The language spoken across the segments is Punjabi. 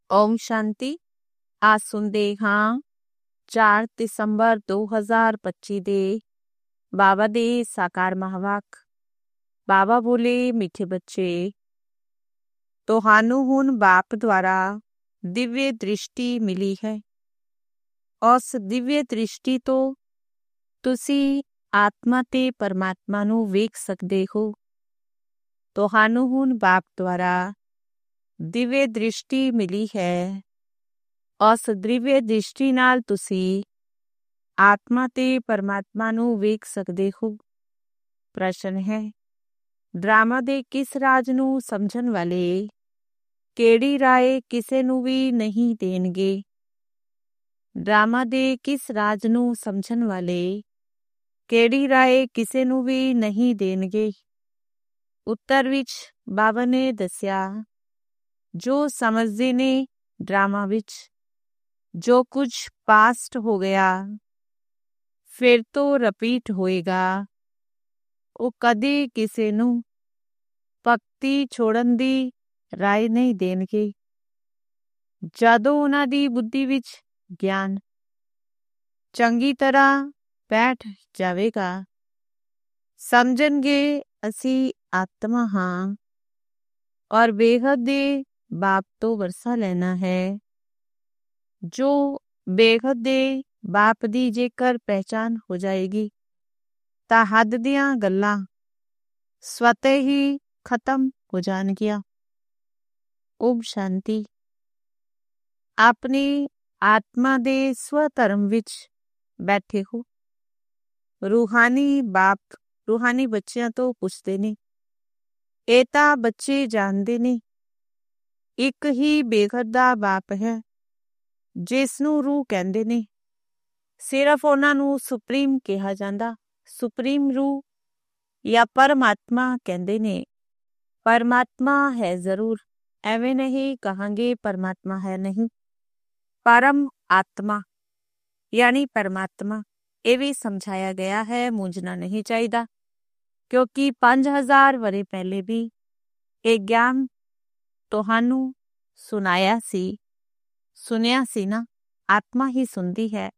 ਓਮ ਸ਼ਾਂਤੀ। आज सुनते हाँ 4 ਦਸੰਬਰ 2025 ਦੇ ਬਾਬਾ ਦੇ ਸਾਕਾਰ ਮਹਾਵਾਕ। ਬਾਬਾ ਬੋਲੇ, ਮਿੱਠੇ ਬੱਚੇ, ਤੁਹਾਨੂੰ ਹੁਣ ਬਾਪ ਦੁਆਰਾ ਦਿਵਯ ਦ੍ਰਿਸ਼ਟੀ ਮਿਲੀ ਹੈ। ਉਸ ਦਿਵਯ ਦ੍ਰਿਸ਼ਟੀ ਤੋਂ ਤੁਸੀਂ ਆਤਮਾ ਤੇ ਪਰਮਾਤਮਾ ਨੂੰ ਵੇਖ ਸਕਦੇ ਹੋ। ਤੁਹਾਨੂੰ ਹੁਣ ਬਾਪ ਦੁਆਰਾ ਦਿਵਯ ਦ੍ਰਿਸ਼ਟੀ ਮਿਲੀ ਹੈ। ਉਸ ਦਿਵਯ ਦ੍ਰਿਸ਼ਟੀ ਨਾਲ ਤੁਸੀਂ ਆਤਮਾ ਤੇ ਪਰਮਾਤਮਾ ਨੂੰ ਵੇਖ ਸਕਦੇ ਹੋ। ਪ੍ਰਸ਼ਨ ਹੈ, ਡਰਾਮਾ ਦੇ ਕਿਸ ਰਾਜ ਨੂੰ ਸਮਝਣ ਵਾਲੇ ਕਿਹੜੀ ਰਾਏ ਕਿਸੇ ਨੂੰ ਵੀ ਨਹੀਂ ਦੇਣਗੇ? ਡਰਾਮਾ ਦੇ ਕਿਸ ਰਾਜ ਨੂੰ ਸਮਝਣ ਵਾਲੇ ਕਿਹੜੀ ਰਾਏ ਕਿਸੇ ਨੂੰ ਵੀ ਨਹੀਂ ਦੇਣਗੇ? ਉੱਤਰ ਵਿੱਚ ਬਾਬਾ ਨੇ ਦੱਸਿਆ, ਜੋ ਸਮਝਦੇ ਨੇ ਡਰਾਮਾ ਵਿੱਚ ਜੋ ਕੁਝ ਪਾਸਟ ਹੋ ਗਿਆ ਫਿਰ ਤੋਂ ਰਿਪੀਟ ਹੋਏਗਾ, ਉਹ ਕਦੇ ਕਿਸੇ ਨੂੰ ਭਗਤੀ ਛੋੜਨ ਦੀ ਰਾਏ ਨਹੀਂ ਦੇਣਗੇ। ਜਦੋਂ ਉਹਨਾਂ ਦੀ ਬੁੱਧੀ ਵਿੱਚ ਗਿਆਨ ਚੰਗੀ ਤਰ੍ਹਾਂ ਬੈਠ ਜਾਵੇਗਾ, ਸਮਝਣਗੇ ਅਸੀਂ ਆਤਮਾ ਹਾਂ ਔਰ ਬੇਹੱਦ ਦੇ ਬਾਪ ਤੋਂ ਵਰਸਾ ਲੈਣਾ ਹੈ। ਜੋ ਬੇਹੱਦ ਦੇ ਬਾਪ ਦੀ ਜੇਕਰ ਪਹਿਚਾਨ ਹੋ ਜਾਏਗੀ ਤਾਂ ਹੱਦ ਦੀਆਂ ਗੱਲਾਂ ਸਵਤः ਹੀ ਖਤਮ ਹੋ ਜਾਣਗੀਆਂ। ਓਮ ਸ਼ਾਂਤੀ। ਆਪਣੀ ਆਤਮਾ ਦੇ ਸਵ ਧਰਮ ਵਿੱਚ ਬੈਠੇ ਹੋ। ਰੂਹਾਨੀ ਬਾਪ ਰੂਹਾਨੀ ਬੱਚਿਆਂ ਤੋਂ ਪੁੱਛਦੇ ਨੇ। ਇਹ ਤਾਂ ਬੱਚੇ ਜਾਣਦੇ ਨੇ, ਇੱਕ ਹੀ ਬੇਹੱਦ ਦਾ ਬਾਪ ਹੈ ਜਿਸ ਨੂੰ ਰੂਹ ਕਹਿੰਦੇ ਨੇ। ਸਿਰਫ ਉਹਨਾਂ ਨੂੰ ਸੁਪਰੀਮ ਕਿਹਾ ਜਾਂਦਾ। ਸੁਪਰੀਮ ਰੂਹ ਜਾਂ ਪਰਮਾਤਮਾ ਕਹਿੰਦੇ ਨੇ। ਪਰਮਾਤਮਾ ਹੈ ਜ਼ਰੂਰ, ਐਵੇਂ ਨਹੀਂ ਕਹਾਂਗੇ ਪਰਮਾਤਮਾ ਹੈ ਨਹੀਂ। ਪਰਮ ਆਤਮਾ ਯਾਨੀ ਪਰਮਾਤਮਾ, ਇਹ ਵੀ ਸਮਝਾਇਆ ਗਿਆ ਹੈ, ਮੂੰਝਣਾ ਨਹੀਂ ਚਾਹੀਦਾ, ਕਿਉਂਕਿ 5000 ਵਰ੍ਹੇ ਪਹਿਲੇ ਵੀ ਇਹ ਗਿਆਨ ਤੁਹਾਨੂੰ ਸੁਣਿਆ ਸੀ ਨਾ। ਆਤਮਾ ਹੀ ਸੁਣਦੀ ਹੈ।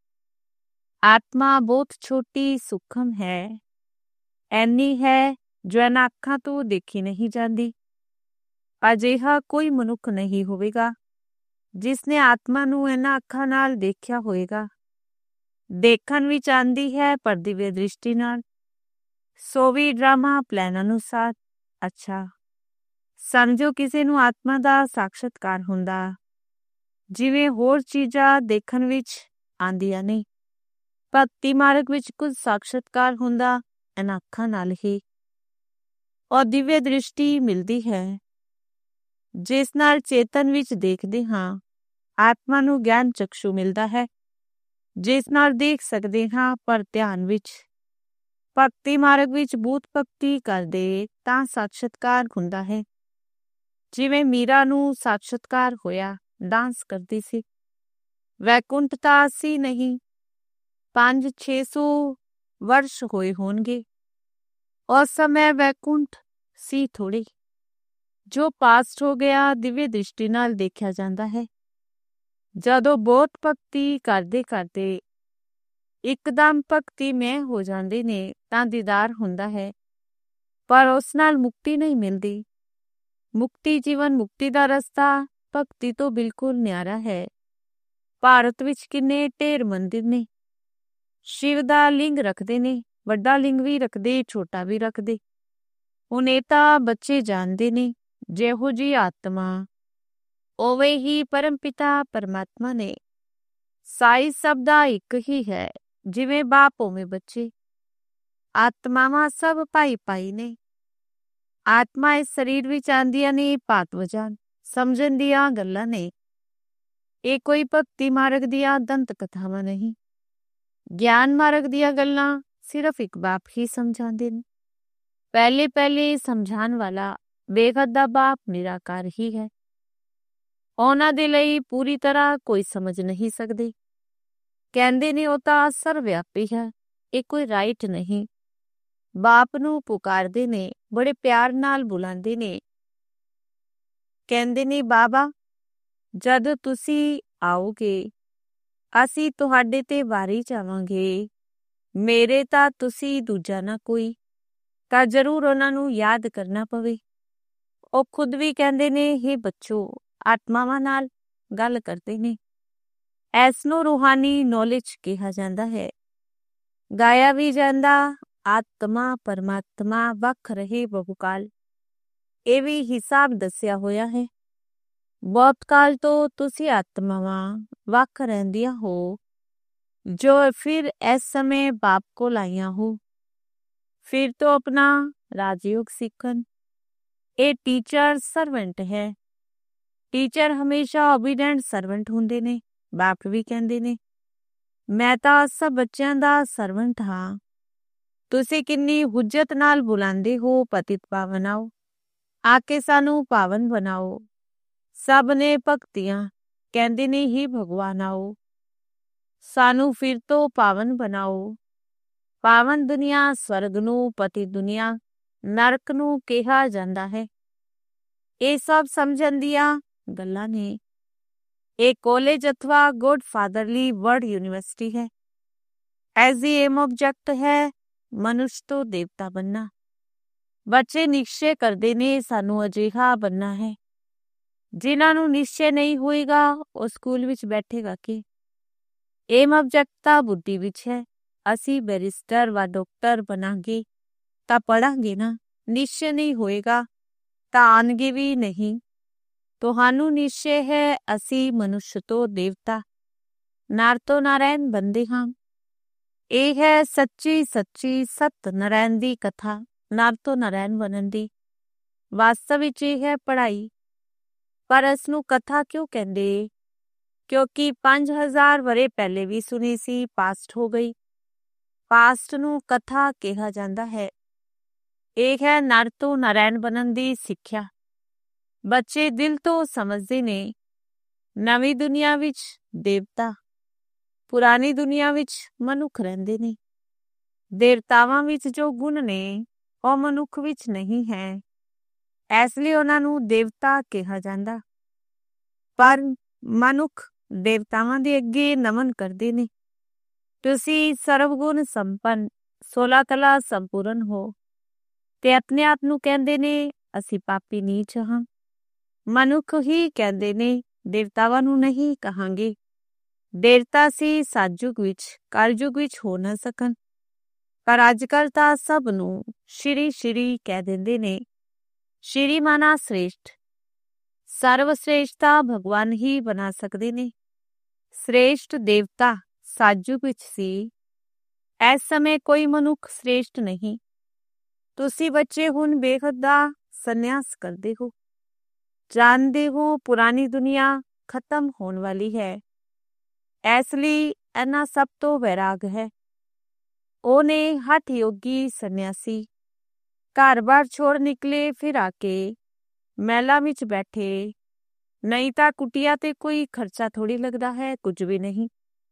ਆਤਮਾ ਬਹੁਤ ਛੋਟੀ ਸੂਖਮ ਹੈ, ਐਨੀ ਹੈ ਜੋ ਇਹਨਾਂ ਅੱਖਾਂ ਤੋਂ ਦੇਖੀ ਨਹੀਂ ਜਾਂਦੀ। ਅਜਿਹਾ ਕੋਈ ਮਨੁੱਖ ਨਹੀਂ ਹੋਵੇਗਾ ਜਿਸ ਨੇ ਆਤਮਾ ਨੂੰ ਇਹਨਾਂ ਅੱਖਾਂ ਨਾਲ ਦੇਖਿਆ ਹੋਵੇਗਾ। ਦੇਖਣ ਵਿੱਚ ਆਉਂਦੀ ਹੈ ਪਰ ਦਿਵਯ ਦ੍ਰਿਸ਼ਟੀ ਨਾਲ। ਸੋ ਵੀ ਡਰਾਮਾ ਪਲਾਨ ਅਨੁਸਾਰ। ਅੱਛਾ, ਸਮਝੋ ਕਿਸੇ ਨੂੰ ਆਤਮਾ ਦਾ ਸਾਖਸ਼ਾਤਕਾਰ ਹੁੰਦਾ ਜਿਵੇਂ ਹੋਰ ਚੀਜ਼ਾਂ ਦੇਖਣ ਵਿੱਚ ਆਉਂਦੀਆਂ ਨੇ। ਭਗਤੀ ਮਾਰਗ ਵਿੱਚ ਕੁਝ ਸਾਖਸ਼ਾਤਕਾਰ ਹੁੰਦਾ ਇਹਨਾਂ ਅੱਖਾਂ ਨਾਲ ਹੀ। ਔਰ ਦਿਵਯ ਦ੍ਰਿਸ਼ਟੀ ਮਿਲਦੀ ਹੈ ਜਿਸ ਨਾਲ ਚੇਤਨ ਵਿੱਚ ਦੇਖਦੇ ਹਾਂ। ਆਤਮਾ ਨੂੰ ਗਿਆਨ ਚਕਸ਼ੂ ਮਿਲਦਾ ਹੈ ਜਿਸ ਨਾਲ ਦੇਖ ਸਕਦੇ ਹਾਂ, ਪਰ ਧਿਆਨ ਵਿੱਚ ਭਗਤੀ ਮਾਰਗ ਵਿੱਚ ਬੂਤ ਭਗਤੀ ਕਰਦੇ ਤਾਂ ਸਾਖਸ਼ਾਤਕਾਰ ਹੁੰਦਾ ਹੈ। ਜਿਵੇਂ ਮੀਰਾ ਨੂੰ ਸਾਖਸ਼ਾਤਕਾਰ ਹੋਇਆ, ਡਾਂਸ ਕਰਦੀ ਸੀ। ਵੈਕੁੰਠ ਤਾਂ ਸੀ ਨਹੀਂ, 500-600 ਵਰਸ਼ ਹੋਏ ਹੋਣਗੇ। ਉਸ ਸਮੇਂ ਵੈਕੁੰਠ ਸੀ ਥੋੜੀ। ਜੋ ਪਾਸਟ ਹੋ ਗਿਆ ਦਿਵਯ ਦ੍ਰਿਸ਼ਟੀ ਨਾਲ ਦੇਖਿਆ ਜਾਂਦਾ ਹੈ। ਜਦੋਂ ਬਹੁਤ ਭਗਤੀ ਕਰਦੇ ਕਰਦੇ ਇੱਕਦਮ ਭਗਤੀ ਮੈਂ ਹੋ ਜਾਂਦੇ ਨੇ ਤਾਂ ਦੀਦਾਰ ਹੁੰਦਾ ਹੈ, ਪਰ ਉਸ ਨਾਲ ਮੁਕਤੀ ਨਹੀਂ ਮਿਲਦੀ। ਮੁਕਤੀ ਜੀਵਨ ਮੁਕਤੀ ਦਾ ਰਸਤਾ ਭਗਤੀ ਤੋਂ ਬਿਲਕੁਲ ਨਿਆਰਾ ਹੈ। ਭਾਰਤ ਵਿੱਚ ਕਿੰਨੇ ਢੇਰ ਮੰਦਿਰ ਨੇ। ਸ਼ਿਵ ਦਾ ਲਿੰਗ ਰੱਖਦੇ ਨੇ, ਵੱਡਾ ਲਿੰਗ ਵੀ ਰੱਖਦੇ, ਛੋਟਾ ਵੀ ਰੱਖਦੇ। ਹੁਣ ਇਹ ਤਾਂ ਬੱਚੇ ਜਾਣਦੇ ਨੇ, ਜਿਹੋ ਜਿਹੀ ਆਤਮਾ ਉਵੇਂ ਹੀ ਪਰਮ ਪਿਤਾ ਪਰਮਾਤਮਾ ਨੇ। ਸਾਈ ਸਭ ਦਾ ਇੱਕ ਹੀ ਹੈ, ਜਿਵੇਂ ਬਾਪ ਉਵੇਂ ਬੱਚੇ। ਆਤਮਾਵਾਂ ਸਭ ਭਾਈ ਭਾਈ ਨੇ। ਆਤਮਾ ਇਸ ਸਰੀਰ ਵਿੱਚ ਆਉਂਦੀਆਂ ਨੇ ਭਾਤ ਵਜਾਨ ਸਮਝਣ ਦੀਆਂ ਗੱਲਾਂ ਨੇ। ਇਹ ਕੋਈ ਭਗਤੀ ਮਾਰਗ ਦੀਆਂ ਦੰਤ ਕਥਾਵਾਂ ਨਹੀਂ। ਗਿਆਨ ਮਾਰਗ ਦੀਆਂ ਗੱਲਾਂ ਸਿਰਫ ਇੱਕ ਬਾਪ ਹੀ ਸਮਝਾਉਂਦੇ ਨੇ। ਪਹਿਲੇ ਸਮਝਾਉਣ ਵਾਲਾ ਬੇਹੱਦ ਦਾ ਬਾਪ ਨਿਰਾਕਾਰ ਹੀ ਹੈ। ਉਹਨਾਂ ਦੇ ਲਈ ਪੂਰੀ ਤਰ੍ਹਾਂ ਕੋਈ ਸਮਝ ਨਹੀਂ ਸਕਦੇ। ਕਹਿੰਦੇ ਨੇ ਉਹ ਤਾਂ ਸਰਵਿਆਪੀ ਹੈ। ਇਹ ਕੋਈ ਰਾਈਟ ਨਹੀਂ। ਬਾਪ ਨੂੰ ਪੁਕਾਰਦੇ ਨੇ, ਬੜੇ ਪਿਆਰ ਨਾਲ ਬੁਲਾਉਂਦੇ ਨੇ। ਕਹਿੰਦੇ ਨੇ ਬਾਬਾ ਜਦ ਤੁਸੀਂ ਆਓਗੇ ਅਸੀਂ ਤੁਹਾਡੇ ਤੇ ਵਾਰੀ ਜਾਵਾਂਗੇ, ਮੇਰੇ ਤਾਂ ਤੁਸੀਂ ਦੂਜਾ ਨਾ ਕੋਈ, ਤਾਂ ਜ਼ਰੂਰ ਉਹਨਾਂ ਨੂੰ ਯਾਦ ਕਰਨਾ ਪਵੇ। ਉਹ ਖੁਦ ਵੀ ਕਹਿੰਦੇ ਨੇ, ਹੇ ਬੱਚੋ, ਆਤਮਾਵਾਂ ਨਾਲ ਗੱਲ ਕਰਦੇ ਨੇ। ਇਸ ਨੂੰ ਰੂਹਾਨੀ ਨੌਲੇਜ ਕਿਹਾ ਜਾਂਦਾ ਹੈ। ਗਾਇਆ ਵੀ ਜਾਂਦਾ, ਆਤਮਾ ਪਰਮਾਤਮਾ ਵੱਖ ਰਹੇ ਬਹੁਕਾਲ। ਇਹ ਵੀ ਹਿਸਾਬ ਦੱਸਿਆ ਹੋਇਆ ਹੈ। ਬਹੁਤ ਕਾਲ ਤੋਂ ਤੁਸੀਂ ਆਤਮਾਵਾਂ ਵੱਖ ਰਹਿੰਦੀਆਂ ਹੋ, ਜੋ ਫਿਰ ਇਸ ਸਮੇਂ ਬਾਪ ਕੋਲ ਆਈਆਂ ਹੋ, ਫਿਰ ਤੋਂ ਆਪਣਾ ਰਾਜਯੋਗ ਸਿੱਖਣ। ਇਹ ਟੀਚਰ ਸਰਵੈਂਟ ਹੈ। ਟੀਚਰ ਹਮੇਸ਼ਾ ਓਬੀਡੈਂਟ ਸਰਵੈਂਟ ਹੁੰਦੇ ਨੇ। ਬਾਪ ਵੀ ਕਹਿੰਦੇ ਨੇ, ਮੈਂ ਤਾਂ ਸਭ ਬੱਚਿਆਂ ਦਾ ਸਰਵੈਂਟ ਹਾਂ। ਤੁਸੀਂ ਕਿੰਨੀ ਹੁਜਤ ਨਾਲ ਬੁਲਾਉਂਦੇ ਹੋ, ਪਤਿਤ ਪਾਵਨ ਆਓ, ਆ ਕੇ ਸਾਨੂੰ ਪਾਵਨ ਬਣਾਓ। ਸਭ ਨੇ ਭਗਤੀਆਂ ਕਹਿੰਦੇ ਨੇ, ਹੀ ਭਗਵਾਨ ਆਓ, ਸਾਨੂੰ ਫਿਰ ਤੋਂ ਪਾਵਨ ਬਣਾਓ। ਪਾਵਨ ਦੁਨੀਆ ਸਵਰਗ ਨੂੰ, ਪਤੀ ਦੁਨੀਆ ਨਰਕ ਨੂੰ ਕਿਹਾ ਜਾਂਦਾ ਹੈ। ਇਹ ਸਭ ਸਮਝਣ ਦੀਆਂ ਗੱਲਾਂ ਨੇ। ਇਹ ਕਾਲਜ ਅਥਵਾ ਗੁੱਡ ਫਾਦਰਲੀ ਵਰਡ ਯੂਨੀਵਰਸਿਟੀ ਹੈ। ਐਸ ਦੀ ਏਮ ਆਬਜੈਕਟ ਹੈ ਮਨੁੱਖ ਤੋਂ ਦੇਵਤਾ ਬਣਨਾ। ਬੱਚੇ ਨਿਸ਼ਚੇ ਕਰਦੇ ਨੇ ਸਾਨੂੰ ਅਜਿਹਾ ਬਣਨਾ ਹੈ। ਜਿਨ੍ਹਾਂ ਨੂੰ ਨਿਸ਼ਚੇ ਨਹੀਂ ਹੋਏਗਾ ਉਹ ਸਕੂਲ ਵਿੱਚ ਬੈਠੇਗਾ ਕਿ ਏਮ ਆਬਜੈਕਟ ਤਾਂ ਬੁੱਧੀ ਵਿੱਚ ਹੈ। ਅਸੀਂ ਬੈਰਿਸਟਰ ਵਾ ਡਾਕਟਰ ਬਣਾਂਗੇ ਤਾਂ ਪੜ੍ਹਾਂਗੇ ਨਾ। ਨਿਸ਼ਚੇ ਨਹੀਂ ਹੋਏਗਾ ਤਾਂ ਆਉਣਗੇ ਵੀ ਨਹੀਂ। ਤੁਹਾਨੂੰ ਨਿਸ਼ਚੇ ਹੈ ਅਸੀਂ ਮਨੁੱਖ ਤੋਂ ਦੇਵਤਾ, ਨਰ ਤੋਂ ਨਾਰਾਇਣ ਬਣਦੇ ਹਾਂ। ਇਹ ਹੈ ਸੱਚੀ ਸੱਚੀ ਸਤ ਨਾਰਾਇਣ ਦੀ ਕਥਾ, ਨਰ ਤੋਂ ਨਾਰਾਇਣ ਬਣਨ ਦੀ। ਵਾਸਤਵ ਵਿੱਚ ਇਹ ਹੈ ਪੜ੍ਹਾਈ। ਪਰ ਇਸ ਨੂੰ ਕਥਾ ਕਿਉਂ ਕਹਿੰਦੇ? ਕਿਉਂਕਿ 5000 ਵਰ੍ਹੇ ਪਹਿਲੇ ਵੀ ਸੁਣੀ ਸੀ, ਪਾਸਟ ਹੋ ਗਈ। ਪਾਸਟ ਨੂੰ ਕਥਾ ਕਿਹਾ ਜਾਂਦਾ ਹੈ। ਇਹ ਹੈ ਨਰ ਤੋਂ ਨਾਰਾਇਣ ਬਣਨ ਦੀ ਸਿੱਖਿਆ। ਬੱਚੇ ਦਿਲ ਤੋਂ ਸਮਝਦੇ ਨੇ ਨਵੀਂ ਦੁਨੀਆ ਵਿੱਚ ਦੇਵਤਾ, ਪੁਰਾਣੀ ਦੁਨੀਆ ਵਿੱਚ ਮਨੁੱਖ ਰਹਿੰਦੇ ਨੇ। ਦੇਵਤਾਵਾਂ ਵਿੱਚ ਜੋ ਗੁਣ ਨੇ ਉਹ ਮਨੁੱਖ ਵਿੱਚ ਨਹੀਂ ਹੈ, ਇਸ ਲਈ ਉਹਨਾਂ ਨੂੰ ਦੇਵਤਾ ਕਿਹਾ ਜਾਂਦਾ। ਪਰ ਮਨੁੱਖ ਦੇਵਤਾਵਾਂ ਦੇ ਅੱਗੇ ਨਮਨ ਕਰਦੇ ਨੇ। ਤੁਸੀਂ ਸਰਵਗੁਣ ਸੰਪੰਨ 16 ਕਲਾ ਸੰਪੂਰਨ ਹੋ ਤੇ ਆਪਣੇ ਆਪ ਨੂੰ ਕਹਿੰਦੇ ਨੇ ਅਸੀਂ ਪਾਪੀ ਨੀਚ ਹਾਂ। ਮਨੁੱਖ ਹੀ ਕਹਿੰਦੇ ਨੇ, ਦੇਵਤਾਵਾਂ ਨੂੰ ਨਹੀਂ ਕਹਾਂਗੇ। ਦੇਵਤਾ ਸੀ ਸਤਯੁਗ ਵਿੱਚ, ਕਲਯੁਗ ਵਿੱਚ ਹੋ ਨਾ ਸਕਣ। ਪਰ ਅੱਜ ਕੱਲ੍ਹ ਤਾਂ ਸਭ ਨੂੰ ਸ਼੍ਰੀ ਸ਼੍ਰੀ ਕਹਿ ਦਿੰਦੇ ਨੇ। ਸ਼੍ਰੀ ਮਾਨਾ ਸ੍ਰੇਸ਼ਟ। ਸਰਵ ਸ੍ਰੇਸ਼ਟਤਾ ਭਗਵਾਨ ਹੀ ਬਣਾ ਸਕਦੇ ਨੇ। ਸ੍ਰੇਸ਼ਟ ਦੇਵਤਾ ਸਤਯੁਗ ਵਿੱਚ ਸੀ। ਇਸ ਸਮੇਂ ਕੋਈ ਮਨੁੱਖ ਸ੍ਰੇਸ਼ਟ ਨਹੀਂ। ਤੁਸੀਂ ਬੱਚੇ ਹੁਣ ਬੇਖੁਦ ਦਾ ਸੰਨਿਆਸ ਕਰਦੇ ਹੋ। ਜਾਣਦੇ ਹੋ ਪੁਰਾਣੀ ਦੁਨੀਆ ਖਤਮ ਹੋਣ ਵਾਲੀ ਹੈ। ਇਸ ਲਈ ਇਹਨਾਂ ਸਭ ਤੋਂ ਵੈਰਾਗ ਹੈ। ਉਹਨੇ ਹਠ ਯੋਗੀ ਸੰਨਿਆਸੀ ਘਰ-ਬਾਰ ਛੋੜ ਨਿਕਲੇ, ਫਿਰ ਆ ਕੇ ਮਹਿਲਾਂ ਵਿੱਚ ਬੈਠੇ। ਨਹੀਂ ਤਾਂ ਕੁਟੀਆ ਤੇ ਕੋਈ ਖਰਚਾ ਥੋੜ੍ਹੀ ਲੱਗਦਾ ਹੈ, ਕੁਝ ਵੀ ਨਹੀਂ।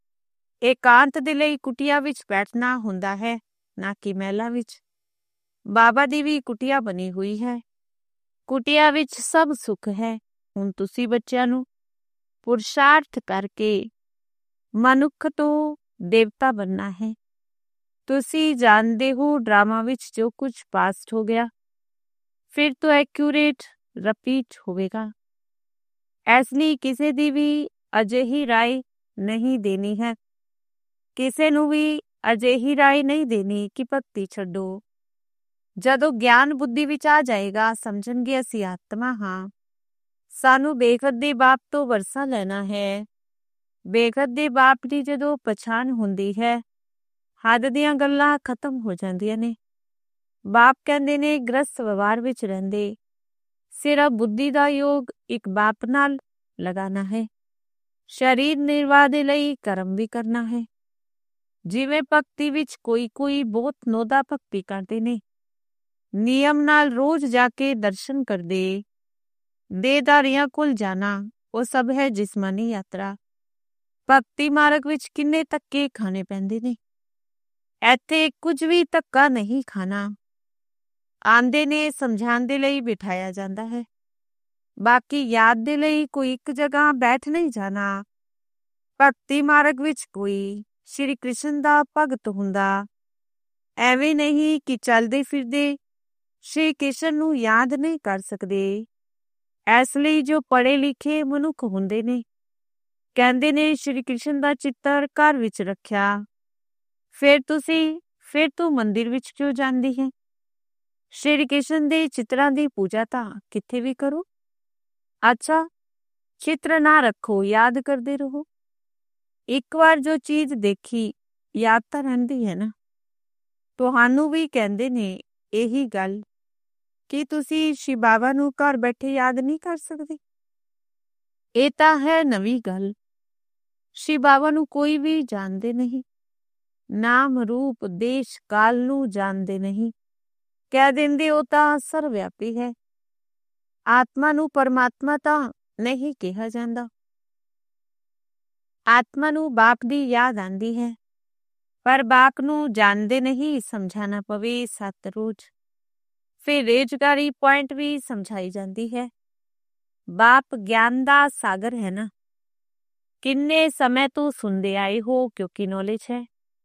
ਏਕਾਂਤ ਦੇ ਲਈ ਕੁਟੀਆ ਵਿੱਚ ਬੈਠਣਾ ਹੁੰਦਾ ਹੈ, ਨਾ ਕਿ ਮਹਿਲਾਂ ਵਿੱਚ। ਬਾਬਾ ਦੀ ਵੀ ਕੁਟੀਆ ਬਣੀ ਹੋਈ ਹੈ। ਕੁਟੀਆ ਵਿੱਚ ਸਭ ਸੁੱਖ ਹੈ। ਹੁਣ ਤੁਸੀਂ ਬੱਚਿਆਂ ਨੂੰ ਪੁਰਸ਼ਾਰਥ ਕਰਕੇ ਮਨੁੱਖ ਤੋਂ ਦੇਵਤਾ ਬਣਨਾ ਹੈ। ਤੁਸੀਂ ਜਾਣਦੇ ਹੋ ਡਰਾਮਾ ਵਿੱਚ ਜੋ ਕੁਝ ਪਾਸਟ ਹੋ ਗਿਆ ਫਿਰ ਤੋਂ ਐਕਿਊਰੇਟ ਰਿਪੀਟ ਹੋਵੇਗਾ। ਇਸ ਲਈ ਕਿਸੇ ਦੀ ਵੀ ਅਜਿਹੀ ਰਾਏ ਨਹੀਂ ਦੇਣੀ ਹੈ। ਕਿਸੇ ਨੂੰ ਵੀ ਅਜਿਹੀ ਰਾਏ ਨਹੀਂ ਦੇਣੀ ਕਿ ਭਗਤੀ ਛੱਡੋ। ਜਦੋਂ ਗਿਆਨ ਬੁੱਧੀ ਵਿੱਚ ਆ ਜਾਏਗਾ, ਸਮਝਣਗੇ ਅਸੀਂ ਆਤਮਾ ਹਾਂ। ਸਾਨੂੰ ਬੇਖੁਦ ਦੇ ਬਾਪ ਤੋਂ ਵਰਸਾ ਲੈਣਾ ਹੈ। ਬੇਖੁਦ ਦੇ ਬਾਪ ਦੀ ਜਦੋਂ ਪਛਾਣ ਹੁੰਦੀ ਹੈ, ਹੱਦ ਦੀਆਂ ਗੱਲਾਂ ਖਤਮ ਹੋ ਜਾਂਦੀਆਂ ਨੇ। ਬਾਪ ਕਹਿੰਦੇ ਨੇ ਗ੍ਰਸਤ ਵਿਵਹਾਰ ਵਿੱਚ ਰਹਿੰਦੇ ਸਿਰਫ ਬੁੱਧੀ ਦਾ ਯੋਗ ਇੱਕ ਬਾਪ ਨਾਲ ਲਗਾਣਾ ਹੈ। ਸਰੀਰ ਨਿਰਵਾਹ ਦੇ ਲਈ ਕਰਮ ਵੀ ਕਰਨਾ ਹੈ। ਜਿਵੇਂ ਭਗਤੀ ਵਿੱਚ ਕੋਈ ਬਹੁਤ ਨੋਦਾ ਭਗਤੀ ਕਰਦੇ ਨੇ, ਨਿਯਮ ਨਾਲ ਰੋਜ਼ ਜਾ ਕੇ ਦਰਸ਼ਨ ਕਰਦੇ। ਦੇਹਧਾਰੀਆਂ ਕੋਲ ਜਾਣਾ ਉਹ ਸਭ ਹੈ ਜਿਸਮਾਨੀ ਯਾਤਰਾ। ਭਗਤੀ ਮਾਰਗ ਵਿੱਚ ਕਿੰਨੇ ਧੱਕੇ ਖਾਣੇ ਪੈਂਦੇ ਨੇ। ਇੱਥੇ ਕੁਝ ਵੀ ਧੱਕਾ ਨਹੀਂ ਖਾਣਾ। ਆਂਦੇ ਨੇ ਸਮਝਾਉਣ ਦੇ ਲਈ ਬਿਠਾਇਆ ਜਾਂਦਾ ਹੈ। ਬਾਕੀ ਯਾਦ ਦੇ ਲਈ ਕੋਈ ਇੱਕ ਜਗ੍ਹਾ ਬੈਠ ਨਹੀਂ ਜਾਣਾ। ਭਗਤੀ ਮਾਰਗ ਵਿੱਚ ਕੋਈ ਸ਼੍ਰੀ ਕ੍ਰਿਸ਼ਨ ਦਾ ਭਗਤ ਹੁੰਦਾ। ਐਵੇਂ ਨਹੀਂ ਕਿ ਚਲਦੇ ਫਿਰਦੇ ਸ਼੍ਰੀ ਕ੍ਰਿਸ਼ਨ ਨੂੰ ਯਾਦ ਨਹੀਂ ਕਰ ਸਕਦੇ। ਇਸ ਲਈ ਜੋ ਪੜ੍ਹੇ ਲਿਖੇ ਮਨੁੱਖ ਹੁੰਦੇ ਨੇ, ਕਹਿੰਦੇ ਨੇ ਸ਼੍ਰੀ ਕ੍ਰਿਸ਼ਨ ਦਾ ਚਿੱਤਰ ਘਰ ਵਿੱਚ ਰੱਖਿਆ, ਫਿਰ ਤੂੰ ਮੰਦਿਰ ਵਿੱਚ ਕਿਉਂ ਜਾਂਦੀ ਹੈ? ਸ਼੍ਰੀ ਕ੍ਰਿਸ਼ਨ ਦੇ ਚਿੱਤਰਾਂ ਦੀ ਪੂਜਾ ਤਾਂ ਕਿੱਥੇ ਵੀ ਕਰੋ। ਅੱਛਾ, ਚਿੱਤਰ ਨਾ ਰੱਖੋ, ਯਾਦ ਕਰਦੇ ਰਹੋ। ਇੱਕ ਵਾਰ ਜੋ ਚੀਜ਼ ਦੇਖੀ ਯਾਦ ਤਾਂ ਰਹਿੰਦੀ ਹੈ ਨਾ। ਤੁਹਾਨੂੰ ਵੀ ਕਹਿੰਦੇ ਨੇ ਇਹੀ ਗੱਲ ਕਿ ਤੁਸੀਂ ਸ਼ਿਵ ਬਾਬਾ ਨੂੰ ਘਰ ਬੈਠੇ ਯਾਦ ਨਹੀਂ ਕਰ ਸਕਦੇ। ਇਹ ਤਾਂ ਹੈ ਨਵੀਂ ਗੱਲ। ਸ਼ਿਵ ਬਾਬਾ ਨੂੰ ਕੋਈ ਵੀ ਜਾਣਦੇ ਨਹੀਂ, ਨਾਮ ਰੂਪ ਦੇਸ਼ ਕਾਲ ਨੂੰ ਜਾਣਦੇ ਨਹੀਂ। ਕਹਿ ਦਿੰਦੇ ਉਹ ਤਾਂ ਸਰਵਿਆਪੀ ਹੈ। ਆਤਮਾ ਨੂੰ ਪਰਮਾਤਮਾ ਤਾਂ ਨਹੀਂ ਕਿਹਾ ਜਾਂਦਾ। ਆਤਮਾ ਨੂੰ ਬਾਪ ਦੀ ਯਾਦ ਆਂਦੀ ਹੈ, ਪਰ ਬਾਪ ਨੂੰ ਜਾਣਦੇ ਨਹੀਂ। ਸਮਝਾਣਾ ਪਵੇ 7 ਰੋਜ਼। ਫਿਰ ਰੇਜ਼ਗਾਰੀ ਪੁਆਇੰਟ ਵੀ ਸਮਝਾਈ ਜਾਂਦੀ ਹੈ। ਬਾਪ ਗਿਆਨ ਦਾ ਸਾਗਰ ਹੈ ਨਾ। ਕਿੰਨੇ ਸਮੇਂ ਤੋਂ ਸੁਣਦੇ ਆਏ ਹੋ, ਕਿਉਂਕਿ ਨੌਲੇਜ ਹੈ।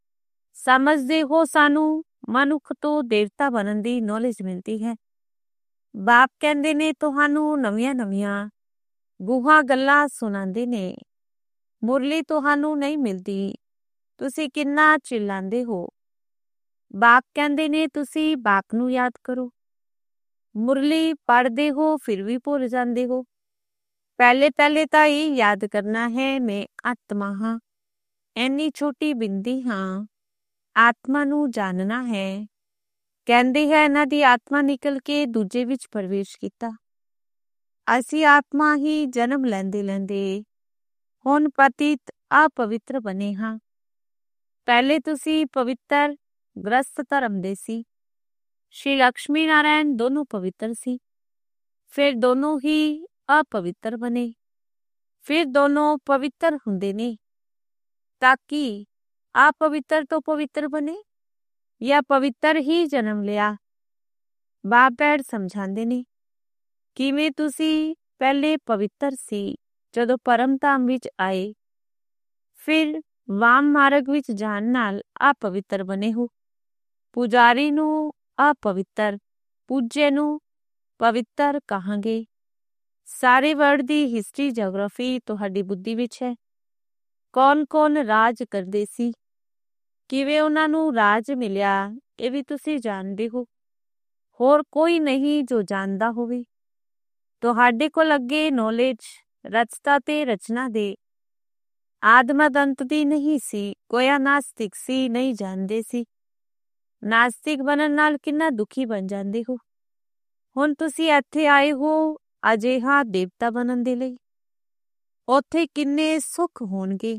ਸਮਝਦੇ ਹੋ ਸਾਨੂੰ ਮਨੁੱਖ ਤੋਂ ਦੇਵਤਾ ਬਣਨ ਦੀ ਨੌਲੇਜ ਮਿਲਦੀ ਹੈ। ਬਾਪ ਕਹਿੰਦੇ ਨੇ ਤੁਹਾਨੂੰ ਨਵੀਆਂ ਗੂਹਾਂ ਗੱਲਾਂ ਸੁਣਾਉਂਦੇ ਨੇ। ਮੁਰਲੀ ਤੁਹਾਨੂੰ ਨਹੀਂ ਮਿਲਦੀ, ਤੁਸੀਂ ਕਿੰਨਾ ਚਿল্ਲਾਉਂਦੇ ਹੋ। ਬਾਪ ਕਹਿੰਦੇ ਨੇ ਤੁਸੀਂ ਬਾਪ ਨੂੰ ਯਾਦ ਕਰੋ। ਮੁਰਲੀ ਪੜ੍ਹਦੇ ਹੋ ਫਿਰ ਵੀ ਭੁੱਲ ਜਾਂਦੇ ਹੋ। ਪਹਿਲੇ ਤਾਂ ਇਹ ਯਾਦ ਕਰਨਾ ਹੈ ਮੈਂ ਆਤਮਾ ਹਾਂ, ਇੰਨੀ ਛੋਟੀ ਬਿੰਦੀ ਹਾਂ। ਆਤਮਾ ਨੂੰ ਜਾਣਨਾ ਹੈ। ਕਹਿੰਦੇ ਹੈ ਇਹਨਾਂ ਦੀ ਆਤਮਾ ਨਿਕਲ ਕੇ ਦੂਜੇ ਵਿੱਚ ਪ੍ਰਵੇਸ਼ ਕੀਤਾ। ਅਸੀਂ ਆਤਮਾ ਹੀ ਜਨਮ ਲੈਂਦੇ ਹੁਣ ਪਤਿਤ ਅਪਵਿੱਤਰ ਬਣੇ ਹਾਂ। ਪਹਿਲੇ ਤੁਸੀਂ ਪਵਿੱਤਰ ਗ੍ਰਸਥ ਧਰਮ ਦੇ ਸੀ। ਸ਼੍ਰੀ ਲక్ష్ਮੀ ਨਾਰਾਇਣ ਦੋਨੋਂ ਪਵਿੱਤਰ ਸੀ, ਫਿਰ ਦੋਨੋਂ ਹੀ ਅਪਵਿੱਤਰ ਬਣੇ। ਫਿਰ ਦੋਨੋਂ ਪਵਿੱਤਰ ਹੁੰਦੇ ਨੇ ਤਾਂ ਕਿ ਅਪਵਿੱਤਰ ਤੋਂ ਪਵਿੱਤਰ ਬਣੇ ਜਾਂ ਪਵਿੱਤਰ ਹੀ ਜਨਮ ਲਿਆ। ਬਾਪ ਭੈਣ ਸਮਝਾਉਂਦੇ ਨੇ ਕਿਵੇਂ ਤੁਸੀਂ ਪਹਿਲੇ ਪਵਿੱਤਰ ਸੀ, ਜਦੋਂ ਪਰਮ ਧਾਮ ਵਿੱਚ ਆਏ, ਫਿਰ ਵਾਮ ਮਾਰਗ ਵਿੱਚ ਜਾਣ ਨਾਲ ਅਪਵਿੱਤਰ ਬਣੇ ਹੋ। ਪੁਜਾਰੀ ਨੂੰ ਅਪਵਿੱਤਰ, ਪੂਜੇ ਨੂੰ ਪਵਿੱਤਰ ਕਹਾਂਗੇ। ਸਾਰੇ ਵਰਡ ਦੀ ਹਿਸਟਰੀ ਜੀਓਗ੍ਰਾਫੀ ਤੁਹਾਡੀ ਬੁੱਧੀ ਵਿੱਚ ਹੈ। ਕੌਣ ਰਾਜ ਕਰਦੇ ਸੀ, ਕਿਵੇਂ ਉਹਨਾਂ ਨੂੰ ਰਾਜ ਮਿਲਿਆ, ਇਹ ਵੀ ਤੁਸੀਂ ਜਾਣਦੇ ਹੋ। ਹੋਰ ਕੋਈ ਨਹੀਂ ਜੋ ਜਾਣਦਾ ਹੋਵੇ। ਤੁਹਾਡੇ ਕੋਲ ਅੱਗੇ ਨੌਲੇਜ ਰਚਤਾ ਤੇ ਰਚਨਾ ਦੇ ਆਦਮਦ ਅੰਤ ਦੀ ਨਹੀਂ ਸੀ। ਕੋਇਆ ਨਾਸਤਿਕ ਸੀ, ਨਹੀਂ ਜਾਣਦੇ ਸੀ। ਨਾਸਤਿਕ ਬਣਨ ਨਾਲ ਕਿੰਨਾ ਦੁਖੀ ਬਣ ਜਾਂਦੇ ਹੋ। ਹੁਣ ਤੁਸੀਂ ਇੱਥੇ ਆਏ ਹੋ ਅਜਿਹਾ ਦੇਵਤਾ ਬਣਨ ਦੇ ਲਈ। ਉੱਥੇ ਕਿੰਨੇ ਸੁੱਖ ਹੋਣਗੇ।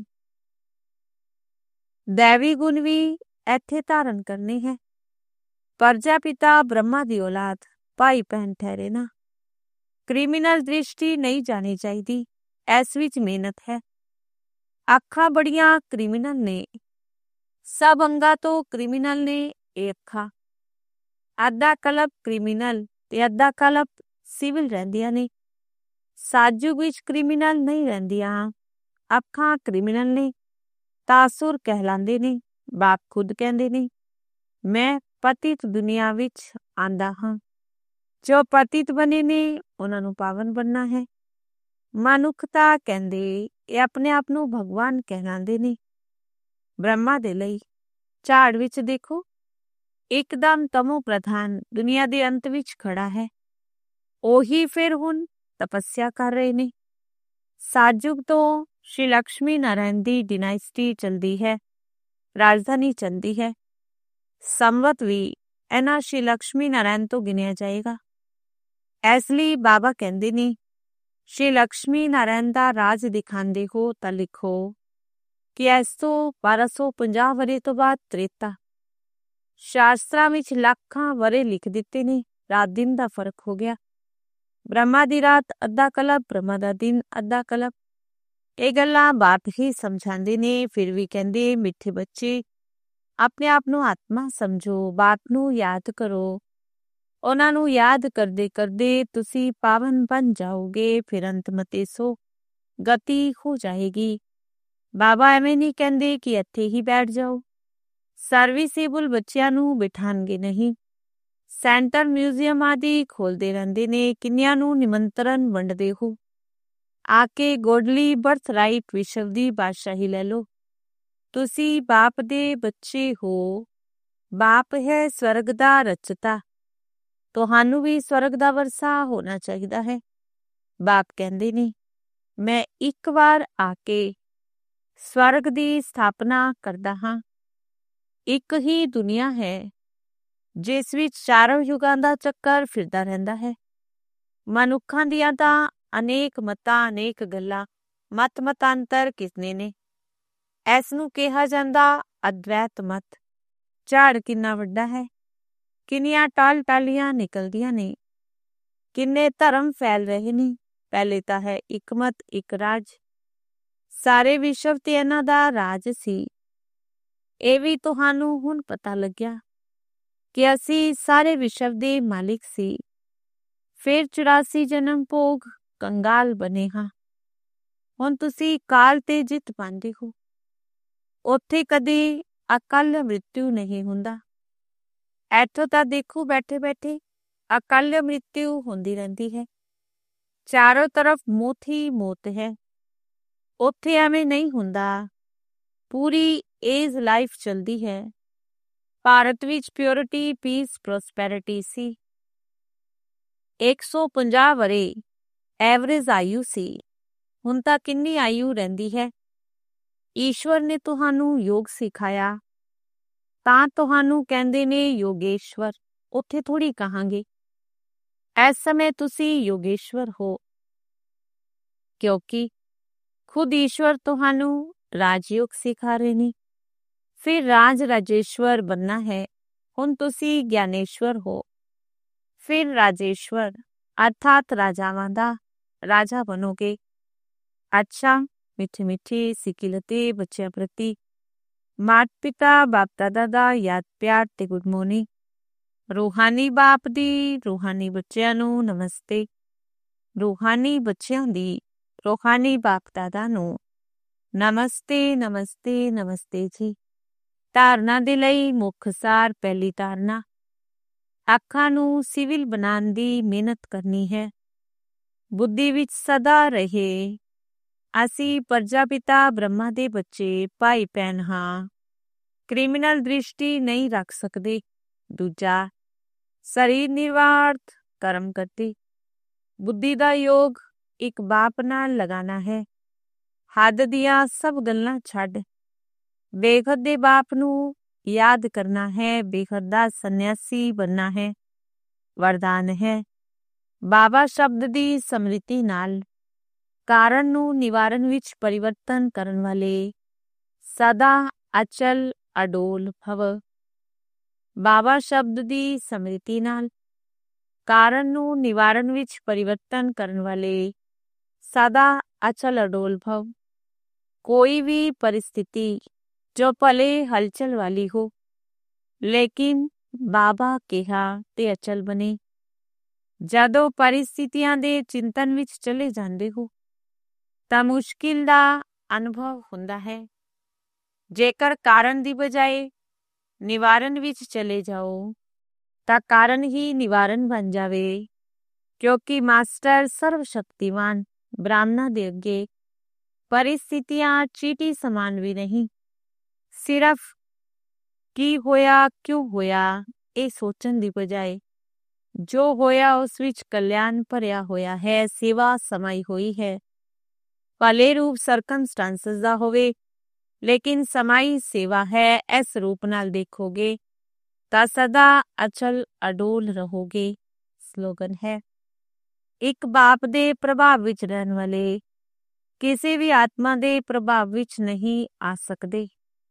ਦੈਵੀ ਗੁਣ ਵੀ ਇੱਥੇ ਧਾਰਨ ਕਰਨੇ ਹੈ। ਪ੍ਰਜਾਪਿਤਾ ਬ੍ਰਹਮਾ ਦੀ ਔਲਾਦ ਭਾਈ ਭੈਣ ਠਹਿਰੇ ਨਾ। ਕ੍ਰਿਮੀਨਲ ਦ੍ਰਿਸ਼ਟੀ ਨਹੀਂ ਜਾਣੀ ਚਾਹੀਦੀ, ਇਸ ਵਿੱਚ ਮਿਹਨਤ ਹੈ। ਅੱਖਾਂ ਬੜੀਆਂ ਕ੍ਰਿਮੀਨਲ ਨੇ, ਸਭ ਅੰਗਾਂ ਤੋਂ ਕ੍ਰਿਮੀਨਲ ਨੇ ਇਹ ਅੱਖਾਂ। ਅੱਧਾ ਕਲਪ ਕ੍ਰਿਮੀਨਲ ਤੇ ਅੱਧਾ ਕਲਪ ਸਿਵਲ ਰਹਿੰਦੀਆਂ ਨੇ। ਸਾਜੂਗ ਵਿੱਚ ਕ੍ਰਿਮੀਨਲ ਨਹੀਂ ਰਹਿੰਦੀਆਂ। ਅੱਖਾਂ ਕ੍ਰਿਮੀਨਲ ਨੇ, ਤਾਸੁਰ ਕਹਿਲਾਂਦੇ ਨੇ। ਬਾਪ ਖੁਦ ਕਹਿੰਦੇ ਨੇ ਮੈਂ ਪਤਿਤ ਦੁਨੀਆ ਵਿੱਚ ਆਂਦਾ ਹਾਂ। ਜੋ ਪਤਿਤ ਬਣੇ ਨੇ ਉਹਨਾਂ ਨੂੰ ਪਾਵਨ ਬਣਨਾ ਹੈ। ਮਨੁੱਖਤਾ ਕਹਿੰਦੇ ਇਹ ਆਪਣੇ ਆਪ ਨੂੰ ਭਗਵਾਨ ਕਹਿਲਾਂਦੇ ਨੇ। ਬ੍ਰਹਮਾ ਦੇ ਲਈ ਝਾੜ ਵਿੱਚ ਦੇਖੋ, ਇੱਕਦਮ ਤਮੋ ਪ੍ਰਧਾਨ ਦੁਨੀਆ ਦੇ ਅੰਤ ਵਿੱਚ ਖੜਾ ਹੈ। ਉਹੀ ਫਿਰ ਹੁਣ ਤਪੱਸਿਆ ਕਰ ਰਹੇ ਨੇ। ਸਾਜੁਗ ਤੋਂ ਸ਼੍ਰੀ ਲక్ష్ਮੀ ਨਾਰਾਇਣ ਦੀ ਡਿਨਾਇਸਟੀ ਚਲਦੀ ਹੈ, ਰਾਜਧਾਨੀ ਚਲਦੀ ਹੈ। ਸੰਵਤ ਵੀ ਇਹਨਾਂ ਸ਼੍ਰੀ ਲక్ష్ਮੀ ਨਾਰਾਇਣ ਤੋਂ ਗਿਣਿਆ ਜਾਏਗਾ। ਇਸ ਲਈ ਬਾਬਾ ਕਹਿੰਦੇ ਨੇ ਸ਼੍ਰੀ ਲక్ష్ਮੀ ਨਾਰਾਇਣ ਦਾ ਰਾਜ ਦਿਖਾਉਂਦੇ ਹੋ ਤਾਂ ਲਿਖੋ ਕਿ ਇਸ ਤੋਂ 1250 ਵਰ੍ਹੇ ਤੋਂ ਬਾਅਦ ਤ੍ਰੇਤਾ। ਸ਼ਾਸਤਰਾਂ ਵਿੱਚ ਲੱਖਾਂ ਵਰ੍ਹੇ ਲਿਖ ਦਿੱਤੇ ਨੇ। ਰਾਤ ਦਿਨ ਦਾ ਫਰਕ ਹੋ ਗਿਆ। ਬ੍ਰਹਮਾ ਦੀ ਰਾਤ ਅੱਧਾ ਕਲਪ, ਬ੍ਰਹਮਾ ਦਾ ਦਿਨ ਅੱਧਾ ਕਲਪ। ਇਹ ਗੱਲਾਂ ਬਾਪ ਹੀ ਸਮਝਾਉਂਦੇ ਨੇ। ਫਿਰ ਵੀ ਕਹਿੰਦੇ ਮਿੱਠੇ ਬੱਚੇ ਆਪਣੇ ਆਪ ਨੂੰ ਆਤਮਾ ਸਮਝੋ, ਬਾਪ ਨੂੰ ਯਾਦ ਕਰੋ। ਉਹਨਾਂ ਨੂੰ ਯਾਦ ਕਰਦੇ ਕਰਦੇ ਤੁਸੀਂ ਪਾਵਨ ਬਣ ਜਾਓਗੇ। ਫਿਰ ਅੰਤਮਤੇ ਸੋ ਗਤੀ ਹੋ ਜਾਏਗੀ। ਬਾਬਾ ਐਵੇਂ ਨਹੀਂ ਕਹਿੰਦੇ ਕਿ ਇੱਥੇ ਹੀ ਬੈਠ ਜਾਓ। ਸਰਵਿਸੇਬਲ ਬੱਚਿਆਂ ਨੂੰ ਬਿਠਾਣਗੇ ਨਹੀਂ। ਸੈਂਟਰ ਮਿਊਜ਼ੀਅਮ ਆਦਿ ਖੋਲਦੇ ਰਹਿੰਦੇ ਨੇ। ਕਿੰਨਿਆਂ ਨੂੰ ਨਿਮੰਤਰਣ ਵੰਡਦੇ ਹੋ। ਆ ਕੇ ਗੋਡਲੀ ਬਰਥ ਰਾਈਟ ਵਿਸ਼ਵ ਦੀ ਬਾਦਸ਼ਾਹੀ ਲੈ ਲਓ। ਤੁਸੀਂ ਬਾਪ ਦੇ ਬੱਚੇ ਹੋ। ਬਾਪ ਹੈ ਸਵਰਗ ਦਾ ਰਚਤਾ। ਤੁਹਾਨੂੰ ਵੀ ਸਵਰਗ ਦਾ ਵਰਸਾ ਹੋਣਾ ਚਾਹੀਦਾ ਹੈ। ਬਾਪ ਕਹਿੰਦੇ ਨੇ ਮੈਂ ਇੱਕ ਵਾਰ ਆ ਕੇ ਸਵਰਗ ਦੀ ਸਥਾਪਨਾ ਕਰਦਾ ਹਾਂ। ਇੱਕ ਹੀ ਦੁਨੀਆ ਹੈ ਜਿਸ ਵਿੱਚ ਚਾਰੋਂ ਯੁਗਾਂ ਦਾ ਚੱਕਰ ਫਿਰਦਾ ਰਹਿੰਦਾ ਹੈ। ਮਨੁੱਖਾਂ ਦੀਆਂ ਤਾਂ ਅਨੇਕ ਮਤਾਂ, ਅਨੇਕ ਗੱਲਾਂ, ਮਤਾਂਤਰ ਕਿਸਨੇ ਨੇ। ਇਸ ਨੂੰ ਕਿਹਾ ਜਾਂਦਾ ਅਦਵੈਤ ਮਤ। ਝਾੜ ਕਿੰਨਾ ਵੱਡਾ ਹੈ। ਕਿੰਨੀਆਂ ਟਾਲੀਆਂ ਨਿਕਲਦੀਆਂ ਨੇ। ਕਿੰਨੇ ਧਰਮ ਫੈਲ ਰਹੇ ਨੇ। ਪਹਿਲੇ ਤਾਂ ਹੈ ਇੱਕ ਮਤ, ਇੱਕ ਰਾਜ। ਸਾਰੇ ਵਿਸ਼ਵ ਤੇ ਇਹਨਾਂ ਦਾ ਰਾਜ ਸੀ। ਇਹ ਵੀ ਤੁਹਾਨੂੰ ਹੁਣ ਪਤਾ ਲੱਗਿਆ ਕਿ ਅਸੀਂ ਸਾਰੇ ਵਿਸ਼ਵ ਦੇ ਮਾਲਿਕ ਸੀ। ਫਿਰ 84 ਜਨਮ ਭੋਗ ਕੰਗਾਲ ਬਣੇ ਹਾਂ। ਹੁਣ ਤੁਸੀਂ ਕਾਲ ਤੇ ਜਿੱਤ ਪਾਉਂਦੇ ਹੋ। ਉੱਥੇ ਕਦੇ ਅਕਾਲ ਮ੍ਰਿਤੂ ਨਹੀਂ ਹੁੰਦਾ। ਇੱਥੋਂ ਤਾਂ ਦੇਖੋ ਬੈਠੇ ਬੈਠੇ ਅਕਾਲ ਮ੍ਰਿਤੂ ਹੁੰਦੀ ਰਹਿੰਦੀ ਹੈ। ਚਾਰੋਂ ਤਰਫ ਮੌਤ ਹੀ ਮੌਤ ਹੈ। ਉੱਥੇ ਐਵੇਂ ਨਹੀਂ ਹੁੰਦਾ। ਪੂਰੀ ਏਜ ਲਾਈਫ ਚਲਦੀ ਹੈ। ਭਾਰਤ ਵਿੱਚ ਪਿਓਰਿਟੀ, ਪੀਸ, ਪ੍ਰੋਸਪੈਰਿਟੀ ਸੀ। 150 ਵਰ੍ਹੇ ਐਵਰੇਜ ਆਯੂ ਸੀ। ਹੁਣ ਤਾਂ ਕਿੰਨੀ ਆਯੂ ਰਹਿੰਦੀ ਹੈ। ਈਸ਼ਵਰ ਨੇ ਤੁਹਾਨੂੰ ਯੋਗ ਸਿਖਾਇਆ ਤਾਂ ਤੁਹਾਨੂੰ ਕਹਿੰਦੇ ਨੇ ਯੋਗੇਸ਼ਵਰ। ਉੱਥੇ ਥੋੜ੍ਹੀ ਕਹਾਂਗੇ। ਇਸ ਸਮੇਂ ਤੁਸੀਂ ਯੋਗੇਸ਼ਵਰ ਹੋ ਕਿਉਂਕਿ ਖੁਦ ਈਸ਼ਵਰ ਤੁਹਾਨੂੰ ਰਾਜਯੋਗ ਸਿਖਾ ਰਹੇ ਨੇ। ਫਿਰ ਰਾਜੇਸ਼ਵਰ ਬਣਨਾ ਹੈ। ਹੁਣ ਤੁਸੀਂ ਗਿਆਨੇਸ਼ਵਰ ਹੋ। ਫਿਰ ਰਾਜੇਸ਼ਵਰ ਅਰਥਾਤ ਰਾਜਾਵਾਂ ਦਾ ਰਾਜਾ ਬਣੋਗੇ। ਅੱਛਾ, ਮਿੱਠੇ ਮਿੱਠੇ ਸਿੱਖਿਲਤੇ ਬੱਚਿਆਂ ਪ੍ਰਤੀ ਮਾਤਾ ਪਿਤਾ, ਬਾਪ ਦਾਦਾ ਦਾ ਯਾਦ ਪਿਆਰ ਤੇ ਗੁੱਡ ਮੋਰਨਿੰਗ। ਰੂਹਾਨੀ ਬਾਪ ਦੀ ਰੂਹਾਨੀ ਬੱਚਿਆਂ ਨੂੰ ਨਮਸਤੇ। ਰੂਹਾਨੀ ਬੱਚਿਆਂ ਦੀ ਰੂਹਾਨੀ ਬਾਪ ਦਾਦਾ ਨੂੰ ਨਮਸਤੇ, ਨਮਸਤੇ, ਨਮਸਤੇ ਜੀ। ਧਾਰਨਾ ਦੇ ਲਈ ਮੁੱਖ ਸਾਰ। ਪਹਿਲੀ ਧਾਰਨਾ, ਅੱਖਾਂ ਨੂੰ ਸਿਵਲ ਬਣਾਉਣ ਦੀ ਮਿਹਨਤ ਕਰਨੀ ਹੈ। ਬੁੱਧੀ ਵਿੱਚ ਸਦਾ ਰਹੇ ਅਸੀਂ ਪ੍ਰਜਾਪਿਤਾ ਬ੍ਰਹਮਾ ਦੇ ਬੱਚੇ, ਭਾਈ ਭੈਣ ਹਾਂ। ਕ੍ਰਿਮੀਨਲ ਦ੍ਰਿਸ਼ਟੀ ਨਹੀਂ ਰੱਖ ਸਕਦੇ। ਦੂਜਾ, ਸਰੀਰ ਨਿਰਵਾਰਥ ਕਰਮ ਕਰਤੀ। ਬੁੱਧੀ ਦਾ ਯੋਗ ਇੱਕ ਬਾਪ ਨਾਲ ਲਗਾਣਾ ਹੈ। ਹੱਦ ਦੀਆਂ ਸਭ ਗੱਲਾਂ ਛੱਡ ਬੇਹੱਦ ਦੇ ਬਾਪ ਨੂੰ ਯਾਦ ਕਰਨਾ ਹੈ। ਬੇਹੱਦ ਦਾ ਸੰਨਿਆਸੀ ਬਣਨਾ ਹੈ। ਵਰਦਾਨ ਹੈ ਬਾਬਾ ਸ਼ਬਦ ਦੀ ਸਮ੍ਰਿਤੀ ਨਾਲ ਕਾਰਨ ਨੂੰ ਨਿਵਾਰਨ ਵਿੱਚ ਪਰਿਵਰਤਨ ਕਰਨ ਵਾਲੇ ਸਦਾ ਅਚਲ ਅਡੋਲ ਭਵ। ਬਾਬਾ ਸ਼ਬਦ ਦੀ ਸਮ੍ਰਿਤੀ ਨਾਲ ਕਾਰਨ ਨੂੰ ਨਿਵਾਰਨ ਵਿੱਚ ਪਰਿਵਰਤਨ ਕਰਨ ਵਾਲੇ ਸਦਾ ਅਚਲ ਅਡੋਲ ਭਵ। ਕੋਈ ਵੀ ਪਰਿਸਥਿਤੀ ਜੋ ਭਲੇ ਹਲਚਲ ਵਾਲੀ ਹੋ ਲੇਕਿਨ ਬਾਬਾ ਕਿਹਾ ਤੇ ਅਚਲ ਬਣੇ। ਜਦੋਂ ਪਰਿਸਥਿਤੀਆਂ ਦੇ ਚਿੰਤਨ ਵਿੱਚ ਚਲੇ ਜਾਂਦੇ ਹੋ ਤਾਂ ਮੁਸ਼ਕਿਲ ਦਾ ਅਨੁਭਵ ਹੁੰਦਾ ਹੈ। ਜੇਕਰ ਕਾਰਨ ਦੀ ਬਜਾਏ ਨਿਵਾਰਨ ਵਿੱਚ ਚਲੇ ਜਾਓ ਤਾਂ ਕਾਰਨ ਹੀ ਨਿਵਾਰਨ ਬਣ ਜਾਵੇ। ਕਿਉਂਕਿ ਮਾਸਟਰ ਸਰਵ ਸ਼ਕਤੀਮਾਨ ਬ੍ਰਾਹਮਣਾਂ ਦੇ ਅੱਗੇ ਪਰਿਸਥਿਤੀਆਂ ਚੀਟੀ ਸਮਾਨ ਵੀ ਨਹੀਂ। ਸਿਰਫ ਕੀ ਹੋਇਆ, ਕਿਉਂ ਹੋਇਆ ਇਹ ਸੋਚਣ ਦੀ ਬਜਾਏ ਜੋ ਹੋਇਆ ਉਸ ਵਿੱਚ ਕਲਿਆਣ ਭਰਿਆ ਹੋਇਆ ਹੈ, ਸੇਵਾ ਸਮਾਈ ਹੋਈ ਹੈ। ਭਲੇ ਰੂਪ ਸਰਕਮਸਟੈਂਸਸ ਦਾ ਹੋਵੇ ਲੇਕਿਨ ਸਮਾਈ ਸੇਵਾ ਹੈ। ਇਸ ਰੂਪ ਨਾਲ ਦੇਖੋਗੇ ਤਾਂ ਸਦਾ ਅਚਲ ਅਡੋਲ ਰਹੋਗੇ। ਸਲੋਗਨ ਹੈ ਇੱਕ ਬਾਪ ਦੇ ਪ੍ਰਭਾਵ ਵਿੱਚ ਰਹਿਣ ਵਾਲੇ ਕਿਸੇ ਵੀ ਆਤਮਾ ਦੇ ਪ੍ਰਭਾਵ ਵਿੱਚ ਨਹੀਂ ਆ ਸਕਦੇ।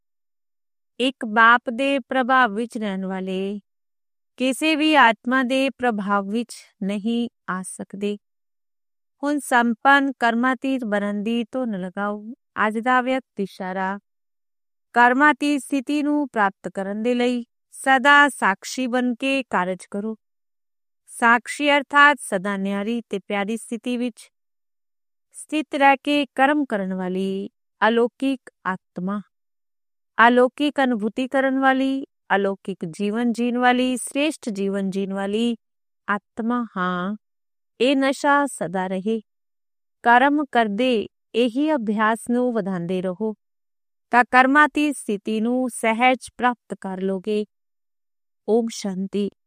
ਇੱਕ ਬਾਪ ਦੇ ਪ੍ਰਭਾਵ ਵਿੱਚ ਰਹਿਣ ਵਾਲੇ ਕਿਸੇ ਵੀ ਆਤਮਾ ਦੇ ਪ੍ਰਭਾਵ ਵਿੱਚ ਨਹੀਂ ਆ ਸਕਦੇ। ਹੁਣ ਸੰਪੰਨ ਕਰਮਾਤੀਤ ਬਣਨ ਦੀ ਧੁਨ ਲਗਾਓ। ਅੱਜ ਦਾ ਵਿਅਕਤ ਇਸ਼ਾਰਾ ਕਰਮਾਤੀਤ ਸਥਿਤੀ ਨੂੰ ਪ੍ਰਾਪਤ ਕਰਨ ਦੇ ਲਈ ਸਦਾ ਸਾਖਸ਼ੀ ਬਣ ਕੇ ਕਾਰਜ ਕਰੋ। ਸਾਕਸ਼ੀ ਅਰਥਾਤ ਸਦਾ ਨਿਆਰੀ ਤੇ ਪਿਆਰੀ ਸਥਿਤੀ ਵਿੱਚ ਸਥਿਤ ਰਹਿ ਕੇ ਕਰਮ ਕਰਨ ਵਾਲੀ ਅਲੌਕਿਕ ਆਤਮਾ, ਅਲੌਕਿਕ ਅਨੁਭੂਤੀ ਕਰਨ ਵਾਲੀ, ਅਲੌਕਿਕ ਜੀਵਨ ਜੀਣ ਵਾਲੀ, ਸ੍ਰੇਸ਼ਟ ਜੀਵਨ ਜੀਣ ਵਾਲੀ ਆਤਮਾ ਹਾਂ। ਇਹ ਨਸ਼ਾ ਸਦਾ ਰਹੇ। ਕਰਮ ਕਰਦੇ ਇਹੀ ਅਭਿਆਸ ਨੂੰ ਵਧਾਉਂਦੇ ਰਹੋ ਤਾਂ ਕਰਮਾਤੀ ਸਥਿਤੀ ਨੂੰ ਸਹਿਜ ਪ੍ਰਾਪਤ ਕਰ ਲੋਗੇ। ਓਮ ਸ਼ਾਂਤੀ।